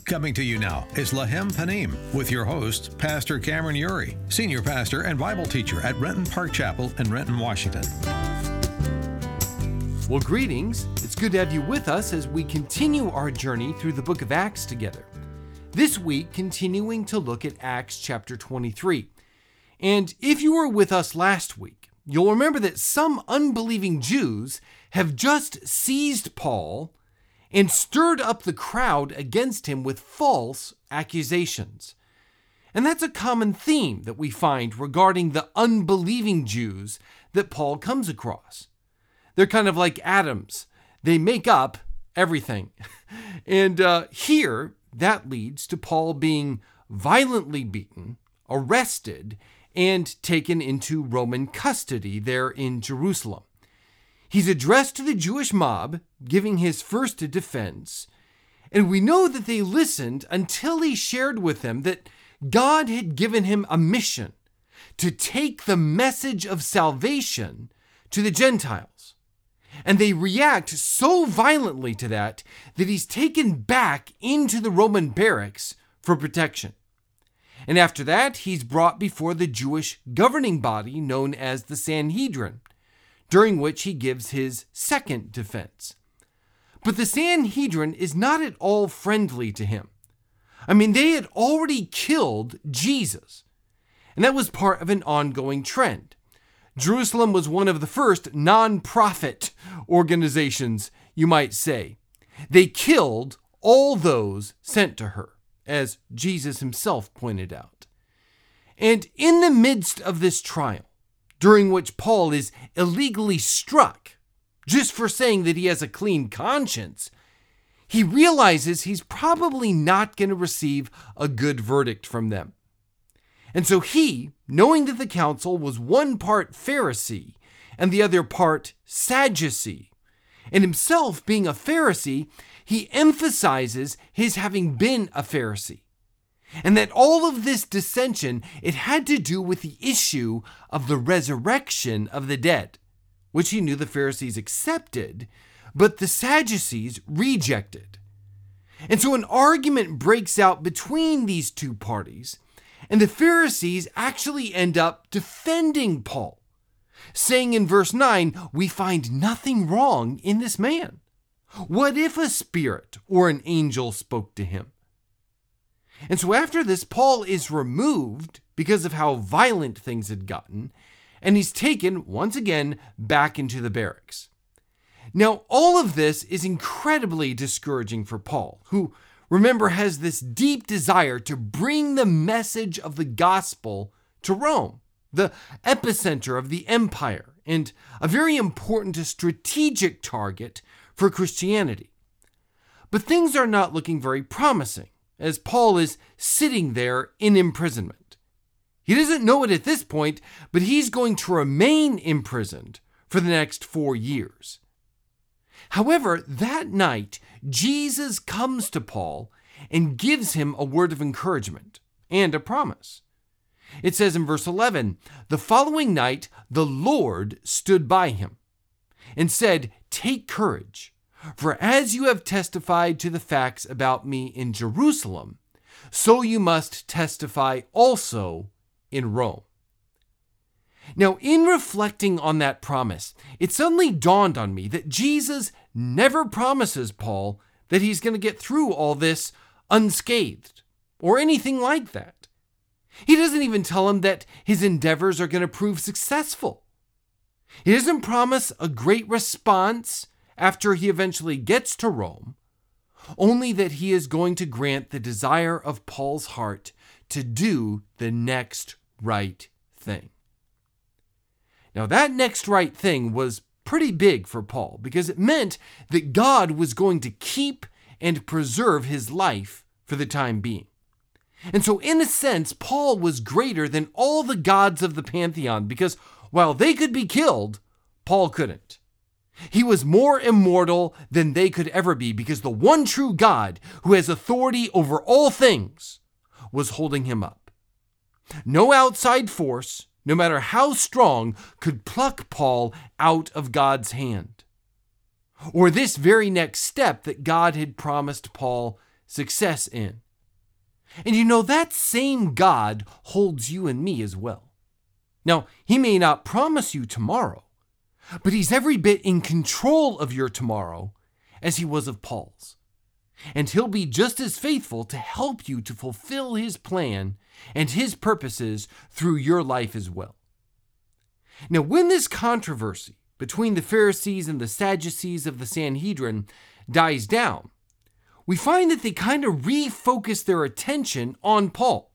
Coming to you now is Lahem Panim with your host, Pastor Cameron Uri, Senior Pastor and Bible Teacher at Renton Park Chapel in Renton, Washington. Well, greetings. It's good to have you with us as we continue our journey through the book of Acts together. This week, continuing to look at Acts chapter 23. And if you were with us last week, you'll remember that some unbelieving Jews have just seized Paul and stirred up the crowd against him with false accusations. And that's a common theme that we find regarding the unbelieving Jews that Paul comes across. They're kind of like atoms. They make up everything. And here, that leads to Paul being violently beaten, arrested, and taken into Roman custody there in Jerusalem. He's addressed to the Jewish mob, giving his first defense, and we know that they listened until he shared with them that God had given him a mission to take the message of salvation to the Gentiles. And they react so violently to that he's taken back into the Roman barracks for protection. And after that, he's brought before the Jewish governing body known as the Sanhedrin, during which he gives his second defense. But the Sanhedrin is not at all friendly to him. I mean, they had already killed Jesus, and that was part of an ongoing trend. Jerusalem was one of the first non-profit organizations, you might say. They killed all those sent to her, as Jesus himself pointed out. And in the midst of this trial, during which Paul is illegally struck just for saying that he has a clean conscience, he realizes he's probably not going to receive a good verdict from them. And so he, knowing that the council was one part Pharisee and the other part Sadducee, and himself being a Pharisee, he emphasizes his having been a Pharisee. And that all of this dissension, it had to do with the issue of the resurrection of the dead, which he knew the Pharisees accepted, but the Sadducees rejected. And so an argument breaks out between these two parties, and the Pharisees actually end up defending Paul, saying in verse 9, "We find nothing wrong in this man. What if a spirit or an angel spoke to him?" And so after this, Paul is removed because of how violent things had gotten, and he's taken, once again, back into the barracks. Now, all of this is incredibly discouraging for Paul, who, remember, has this deep desire to bring the message of the gospel to Rome, the epicenter of the empire, and a very important strategic target for Christianity. But things are not looking very promising, as Paul is sitting there in imprisonment. He doesn't know it at this point, but he's going to remain imprisoned for the next 4 years. However, that night, Jesus comes to Paul and gives him a word of encouragement and a promise. It says in verse 11, "The following night, the Lord stood by him and said, 'Take courage, for as you have testified to the facts about me in Jerusalem, so you must testify also in Rome.'" Now, in reflecting on that promise, it suddenly dawned on me that Jesus never promises Paul that he's going to get through all this unscathed or anything like that. He doesn't even tell him that his endeavors are going to prove successful. He doesn't promise a great response after he eventually gets to Rome, only that he is going to grant the desire of Paul's heart to do the next right thing. Now, that next right thing was pretty big for Paul because it meant that God was going to keep and preserve his life for the time being. And so, in a sense, Paul was greater than all the gods of the pantheon because while they could be killed, Paul couldn't. He was more immortal than they could ever be because the one true God who has authority over all things was holding him up. No outside force, no matter how strong, could pluck Paul out of God's hand. Or this very next step that God had promised Paul success in. And that same God holds you and me as well. Now, he may not promise you tomorrow, but he's every bit in control of your tomorrow as he was of Paul's. And he'll be just as faithful to help you to fulfill his plan and his purposes through your life as well. Now, when this controversy between the Pharisees and the Sadducees of the Sanhedrin dies down, we find that they kind of refocus their attention on Paul.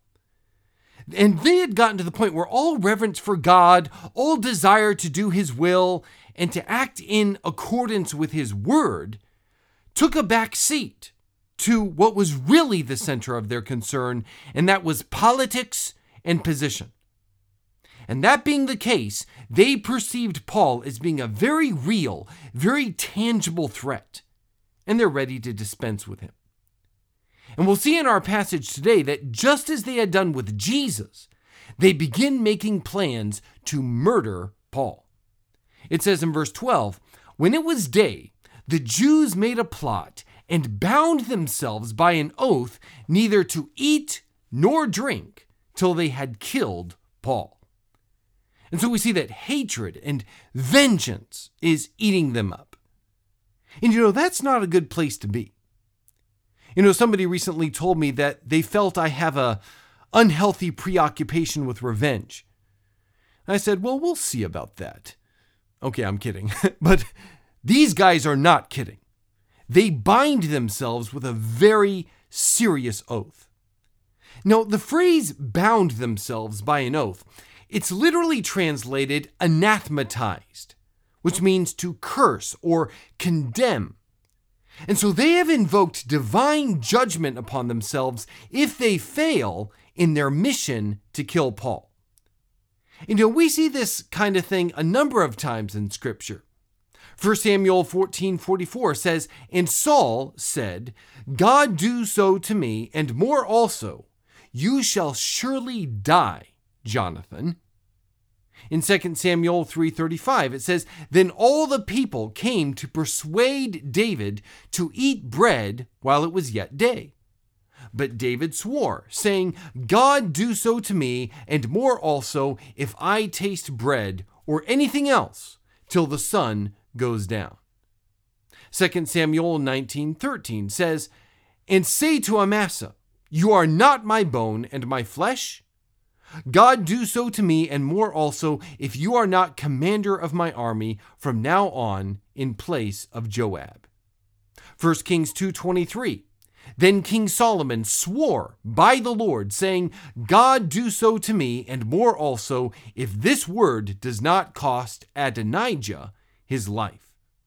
And they had gotten to the point where all reverence for God, all desire to do his will, and to act in accordance with his word took a back seat to what was really the center of their concern, and that was politics and position. And that being the case, they perceived Paul as being a very real, very tangible threat, and they're ready to dispense with him. And we'll see in our passage today that just as they had done with Jesus, they begin making plans to murder Paul. It says in verse 12, "When it was day, the Jews made a plot and bound themselves by an oath neither to eat nor drink till they had killed Paul." And so we see that hatred and vengeance is eating them up. And that's not a good place to be. Somebody recently told me that they felt I have a unhealthy preoccupation with revenge. I said, well, we'll see about that. Okay, I'm kidding. But these guys are not kidding. They bind themselves with a very serious oath. Now, the phrase bound themselves by an oath, it's literally translated anathematized, which means to curse or condemn. And so they have invoked divine judgment upon themselves if they fail in their mission to kill Paul. We see this kind of thing a number of times in Scripture. 1 Samuel 14:44 says, "And Saul said, God do so to me, and more also. You shall surely die, Jonathan." In 2 Samuel 3:35, it says, "Then all the people came to persuade David to eat bread while it was yet day. But David swore, saying, God do so to me, and more also, if I taste bread or anything else, till the sun goes down." 2 Samuel 19:13 says, "And say to Amasa, you are not my bone and my flesh? God do so to me, and more also, if you are not commander of my army from now on in place of Joab." 1 Kings 2:23, "Then King Solomon swore by the Lord, saying, God do so to me, and more also, if this word does not cost Adonijah his life."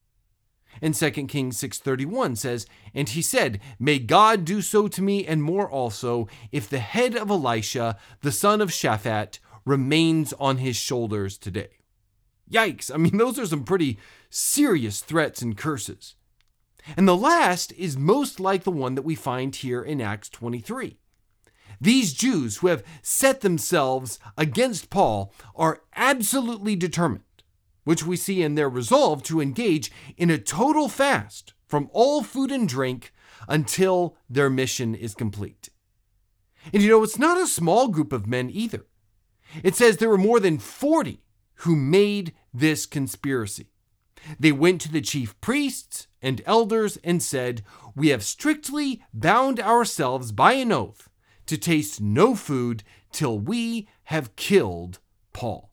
And 2 Kings 6:31 says, "And he said, May God do so to me, and more also, if the head of Elisha, the son of Shaphat, remains on his shoulders today." Yikes! Those are some pretty serious threats and curses. And the last is most like the one that we find here in Acts 23. These Jews who have set themselves against Paul are absolutely determined, which we see in their resolve to engage in a total fast from all food and drink until their mission is complete. And it's not a small group of men either. It says there were more than 40 who made this conspiracy. They went to the chief priests and elders and said, "We have strictly bound ourselves by an oath to taste no food till we have killed Paul."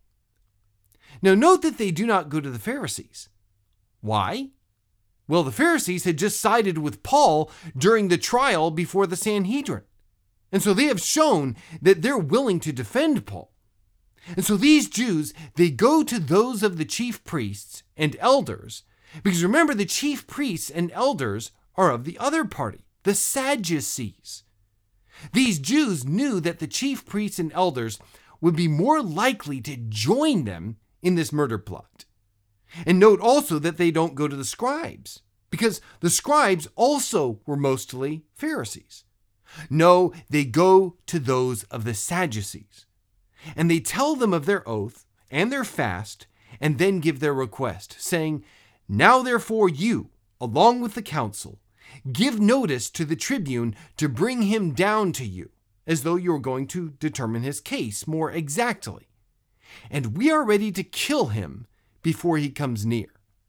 Now note that they do not go to the Pharisees. Why? Well, the Pharisees had just sided with Paul during the trial before the Sanhedrin. And so they have shown that they're willing to defend Paul. And so these Jews, they go to those of the chief priests and elders, because remember, the chief priests and elders are of the other party, the Sadducees. These Jews knew that the chief priests and elders would be more likely to join them in this murder plot. And note also that they don't go to the scribes, because the scribes also were mostly Pharisees. No, they go to those of the Sadducees. And they tell them of their oath and their fast, and then give their request, saying, "Now therefore you, along with the council, give notice to the tribune to bring him down to you, as though you were going to determine his case more exactly. And we are ready to kill him before he comes near."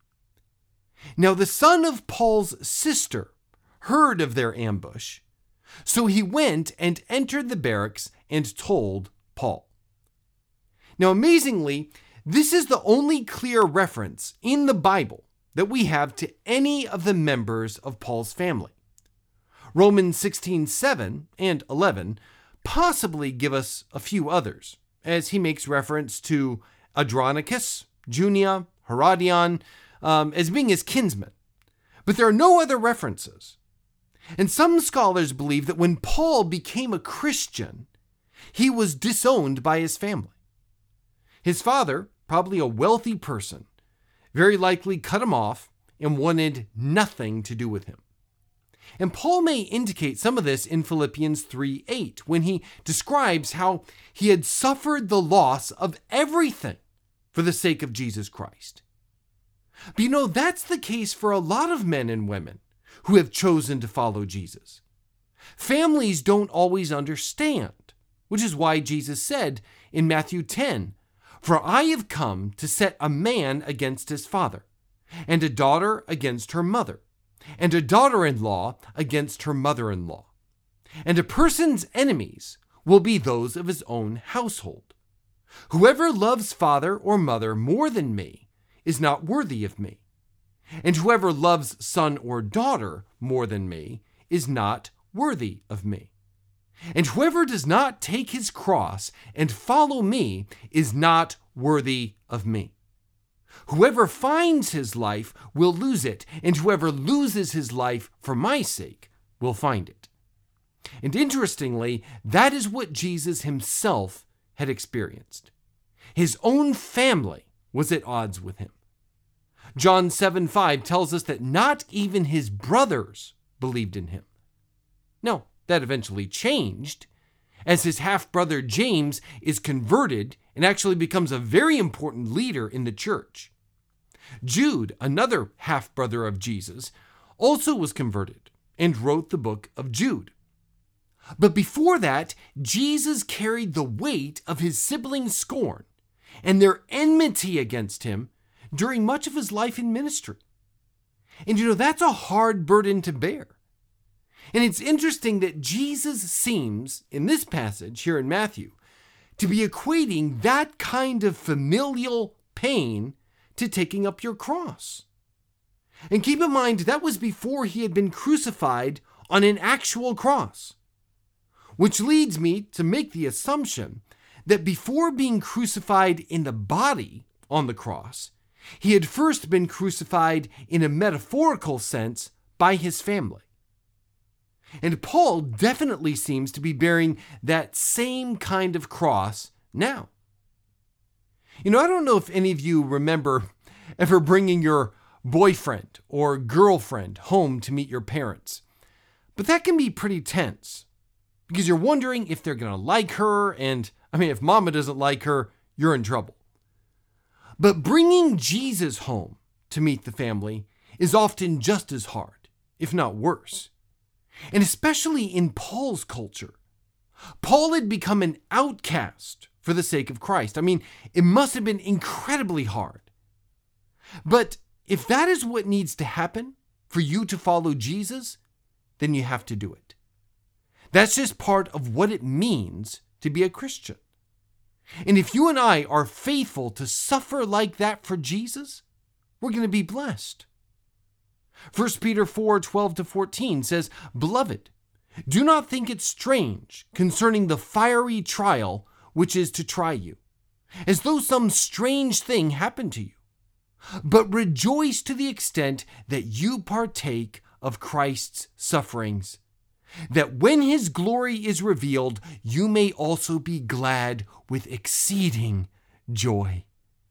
Now the son of Paul's sister heard of their ambush, so he went and entered the barracks and told Paul. Now amazingly, this is the only clear reference in the Bible that we have to any of the members of Paul's family. Romans 16:7 and 11 possibly give us a few others, as he makes reference to Andronicus, Junia, Herodion, as being his kinsmen. But there are no other references. And some scholars believe that when Paul became a Christian, he was disowned by his family. His father, probably a wealthy person, very likely cut him off and wanted nothing to do with him. And Paul may indicate some of this in Philippians 3:8, when he describes how he had suffered the loss of everything for the sake of Jesus Christ. But that's the case for a lot of men and women who have chosen to follow Jesus. Families don't always understand, which is why Jesus said in Matthew 10, "For I have come to set a man against his father, and a daughter against her mother, and a daughter-in-law against her mother-in-law. And a person's enemies will be those of his own household. Whoever loves father or mother more than me is not worthy of me. And whoever loves son or daughter more than me is not worthy of me. And whoever does not take his cross and follow me is not worthy of me. Whoever finds his life will lose it, and whoever loses his life for my sake will find it." And interestingly, that is what Jesus himself had experienced. His own family was at odds with him. John 7:5 tells us that not even his brothers believed in him. Now, that eventually changed, as his half-brother James is converted and actually becomes a very important leader in the church. Jude, another half-brother of Jesus, also was converted and wrote the book of Jude. But before that, Jesus carried the weight of his siblings' scorn and their enmity against him during much of his life in ministry. And that's a hard burden to bear. And it's interesting that Jesus seems, in this passage here in Matthew, to be equating that kind of familial pain to taking up your cross. And keep in mind, that was before he had been crucified on an actual cross. Which leads me to make the assumption that before being crucified in the body on the cross, he had first been crucified in a metaphorical sense by his family. And Paul definitely seems to be bearing that same kind of cross now. I don't know if any of you remember ever bringing your boyfriend or girlfriend home to meet your parents, but that can be pretty tense because you're wondering if they're going to like her, and if mama doesn't like her, you're in trouble. But bringing Jesus home to meet the family is often just as hard, if not worse. And especially in Paul's culture. Paul had become an outcast for the sake of Christ. It must have been incredibly hard. But if that is what needs to happen for you to follow Jesus, then you have to do it. That's just part of what it means to be a Christian. And if you and I are faithful to suffer like that for Jesus, we're going to be blessed. 1 Peter 4:12-14 says, "Beloved, do not think it strange concerning the fiery trial which is to try you, as though some strange thing happened to you. But rejoice to the extent that you partake of Christ's sufferings, that when his glory is revealed, you may also be glad with exceeding joy.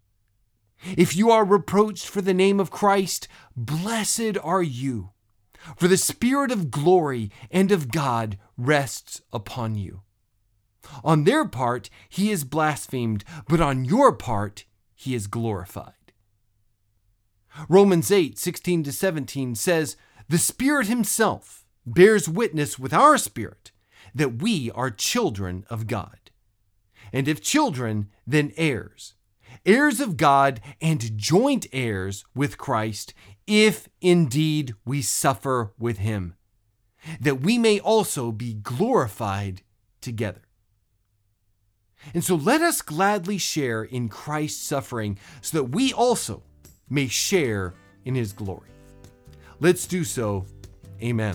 If you are reproached for the name of Christ, blessed are you, for the Spirit of glory and of God rests upon you. On their part, he is blasphemed, but on your part, he is glorified." Romans 8:16-17 says, The Spirit himself bears witness with our spirit that we are children of God. And if children, then heirs, heirs of God and joint heirs with Christ, if indeed we suffer with him, that we may also be glorified together. And so let us gladly share in Christ's suffering so that we also may share in his glory. Let's do so. Amen.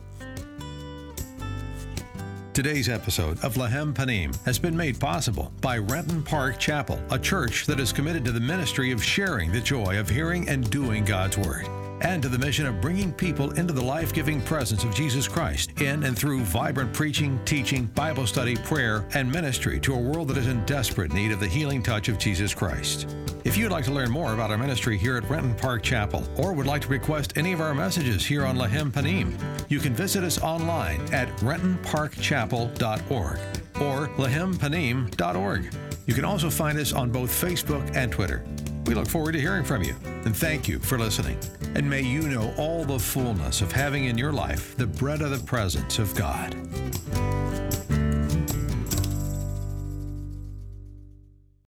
Today's episode of Lahem Panim has been made possible by Renton Park Chapel, a church that is committed to the ministry of sharing the joy of hearing and doing God's Word, and to the mission of bringing people into the life-giving presence of Jesus Christ in and through vibrant preaching, teaching, Bible study, prayer, and ministry to a world that is in desperate need of the healing touch of Jesus Christ. If you'd like to learn more about our ministry here at Renton Park Chapel, or would like to request any of our messages here on Lahem Panim, you can visit us online at rentonparkchapel.org or lahempanim.org. You can also find us on both Facebook and Twitter. We look forward to hearing from you, and thank you for listening. And may you know all the fullness of having in your life the bread of the presence of God.